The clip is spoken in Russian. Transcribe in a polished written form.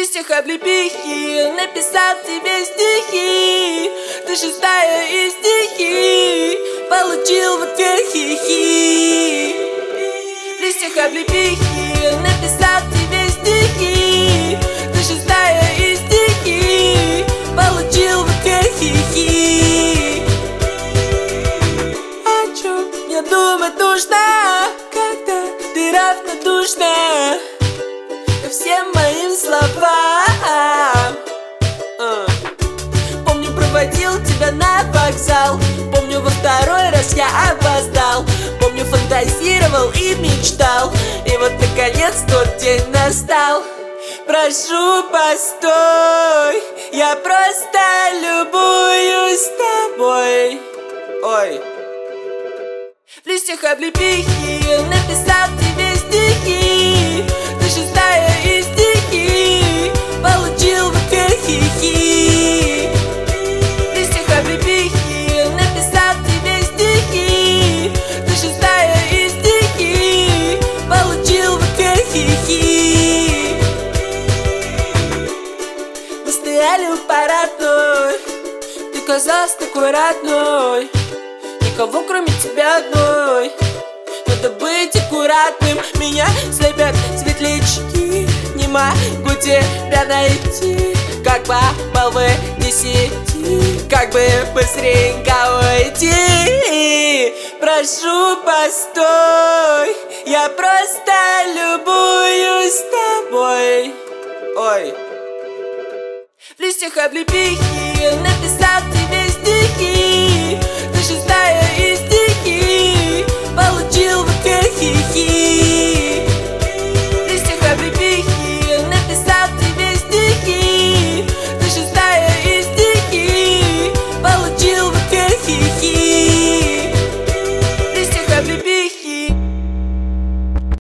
листьях облепихи написал тебе стихи. Ты шестая из стихи, получил в ответ хихи. В листьях облепихи написал тебе стихи. Ты шестая из стихи, получил в ответ хихи. О чем мне думать нужно, когда ты равнодушна ко всем моим словам? Помню, проводил тебя на вокзал. Помню, во второй раз я опоздал. Помню, фантазировал и мечтал. И вот наконец тот день настал. Прошу, постой, я просто любуюсь тобой. Ой. В листьях облепихи написал тебе стихи. Ты шестая из стихи, получил в ответ хихи. В листьях облепихи написал тебе стихи. Ты шестая из стихи, получил в ответ хихи. Мы стояли у парадной, ты казалась такой родной. Никого кроме тебя одной. Надо быть аккуратным, меня слепят светлячки. Не могу тебя найти, как попал в 10. Как бы быстренько уйти. Прошу, постой, я просто любуюсь тобой. Ой. В листьях облепихи написал